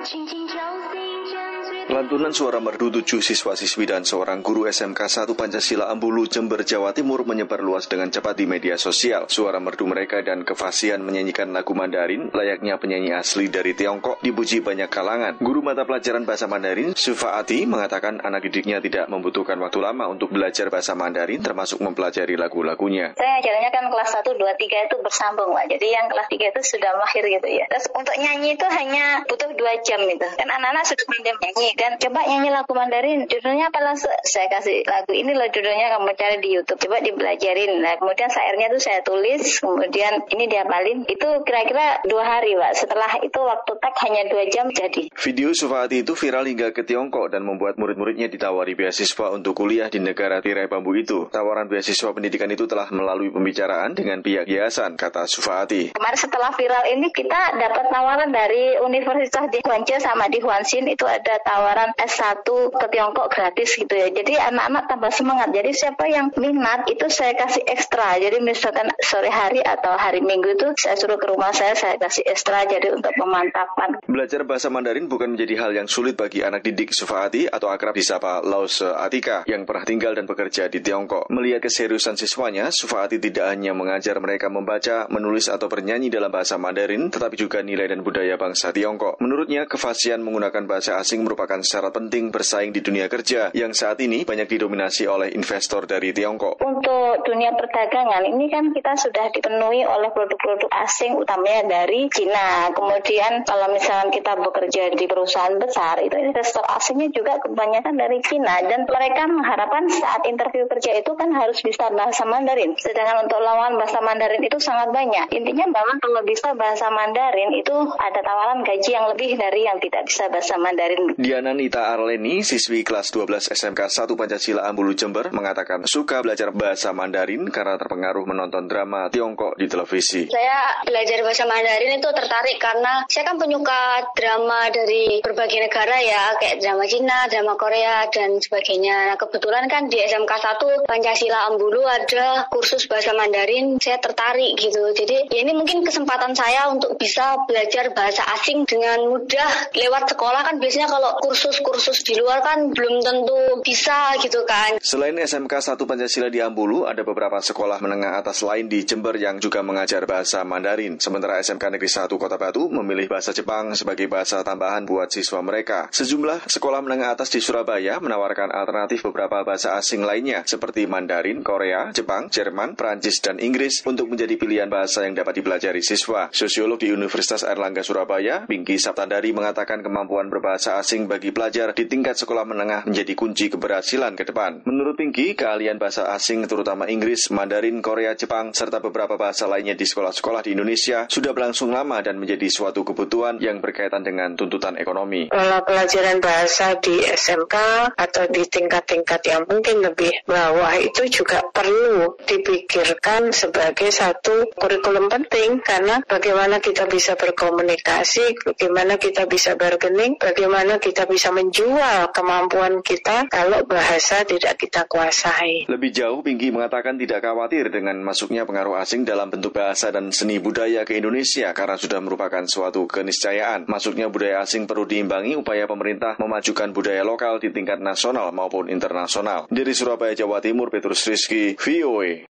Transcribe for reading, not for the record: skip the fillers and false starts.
Lantunan suara merdu 7 siswa-siswi dan seorang guru SMK 1 Pancasila Ambulu, Jember, Jawa Timur menyebar luas dengan cepat di media sosial. Suara merdu mereka dan kefasihan menyanyikan lagu Mandarin layaknya penyanyi asli dari Tiongkok dipuji banyak kalangan. Guru mata pelajaran bahasa Mandarin, Sufaati, mengatakan anak didiknya tidak membutuhkan waktu lama untuk belajar bahasa Mandarin termasuk mempelajari lagu-lagunya. Saya ajarnya kan kelas 1, 2, 3 itu bersambung, Pak. Jadi yang kelas 3 itu sudah mahir gitu ya. Terus untuk nyanyi itu hanya butuh 2 jam gitu. Kan anak-anak sudah pandai nyanyi. Dan coba nyanyi lagu Mandarin, judulnya apa langsung saya kasih lagu ini loh judulnya, kamu cari di YouTube, coba dibelajarin. Nah kemudian syairnya tuh saya tulis, kemudian ini diapalin. Itu kira-kira 2 hari, Pak. Setelah itu waktu tag hanya 2 jam jadi. Video Sufaati itu viral hingga ke Tiongkok dan membuat murid-muridnya ditawari beasiswa untuk kuliah di negara tirai bambu itu. Tawaran beasiswa pendidikan itu telah melalui pembicaraan dengan pihak yayasan, kata Sufaati. Kemarin setelah viral ini kita dapat tawaran dari Universitas di Guangzhou sama di Huaxin, itu ada tawaran S1 ke Tiongkok gratis gitu ya. Jadi anak-anak tambah semangat. Jadi siapa yang minat itu saya kasih ekstra. Jadi misalkan sore hari atau hari Minggu itu saya suruh ke rumah saya kasih ekstra jadi untuk pemantapan. Belajar bahasa Mandarin bukan menjadi hal yang sulit bagi anak didik Sufaati atau akrab disapa Lause Atika yang pernah tinggal dan bekerja di Tiongkok. Melihat keseriusan siswanya, Sufaati tidak hanya mengajar mereka membaca, menulis atau bernyanyi dalam bahasa Mandarin, tetapi juga nilai dan budaya bangsa Tiongkok. Menurutnya, kefasihan menggunakan bahasa asing merupakan syarat penting bersaing di dunia kerja yang saat ini banyak didominasi oleh investor dari Tiongkok. Untuk dunia perdagangan ini kan kita sudah dipenuhi oleh produk-produk asing utamanya dari Cina. Kemudian kalau misalnya kita bekerja di perusahaan besar itu investor asingnya juga kebanyakan dari Cina dan mereka mengharapkan saat interview kerja itu kan harus bisa bahasa Mandarin. Sedangkan untuk lawan bahasa Mandarin itu sangat banyak. Intinya bahwa kalau bisa bahasa Mandarin itu ada tawaran gaji yang lebih dari yang tidak bisa bahasa Mandarin. Diana Nita Arleni, siswi kelas 12 SMK 1 Pancasila Ambulu, Jember, mengatakan suka belajar bahasa Mandarin karena terpengaruh menonton drama Tiongkok di televisi. Saya belajar bahasa Mandarin itu tertarik karena saya kan penyuka drama dari berbagai negara ya, kayak drama Cina, drama Korea, dan sebagainya. Nah, kebetulan kan di SMK 1 Pancasila Ambulu ada kursus bahasa Mandarin, saya tertarik gitu. Jadi ya ini mungkin kesempatan saya untuk bisa belajar bahasa asing dengan mudah. Lewat sekolah kan biasanya kalau kursus-kursus di luar kan belum tentu bisa gitu kan. Selain SMK 1 Pancasila di Ambulu, ada beberapa sekolah menengah atas lain di Jember yang juga mengajar bahasa Mandarin. Sementara SMK Negeri 1 Kota Batu memilih bahasa Jepang sebagai bahasa tambahan buat siswa mereka. Sejumlah sekolah menengah atas di Surabaya menawarkan alternatif beberapa bahasa asing lainnya seperti Mandarin, Korea, Jepang, Jerman, Prancis, dan Inggris untuk menjadi pilihan bahasa yang dapat dipelajari siswa. Sosiolog di Universitas Airlangga Surabaya, Pinky Saptandari, mengatakan kemampuan berbahasa asing bagi pelajar di tingkat sekolah menengah menjadi kunci keberhasilan ke depan. Menurut Pinky, keahlian bahasa asing terutama Inggris, Mandarin, Korea, Jepang, serta beberapa bahasa lainnya di sekolah-sekolah di Indonesia sudah berlangsung lama dan menjadi suatu kebutuhan yang berkaitan dengan tuntutan ekonomi. Kalau pelajaran bahasa di SMK atau di tingkat-tingkat yang mungkin lebih bawah itu juga perlu dipikirkan sebagai satu kurikulum penting karena bagaimana kita bisa berkomunikasi, bagaimana kita bisa bargaining, bagaimana kita bisa menjual kemampuan kita kalau bahasa tidak kita kuasai. Lebih jauh, Pinky mengatakan tidak khawatir dengan masuknya pengaruh asing dalam bentuk bahasa dan seni budaya ke Indonesia karena sudah merupakan suatu keniscayaan. Masuknya budaya asing perlu diimbangi upaya pemerintah memajukan budaya lokal di tingkat nasional maupun internasional. Dari Surabaya, Jawa Timur, Petrus Rizky, VOA.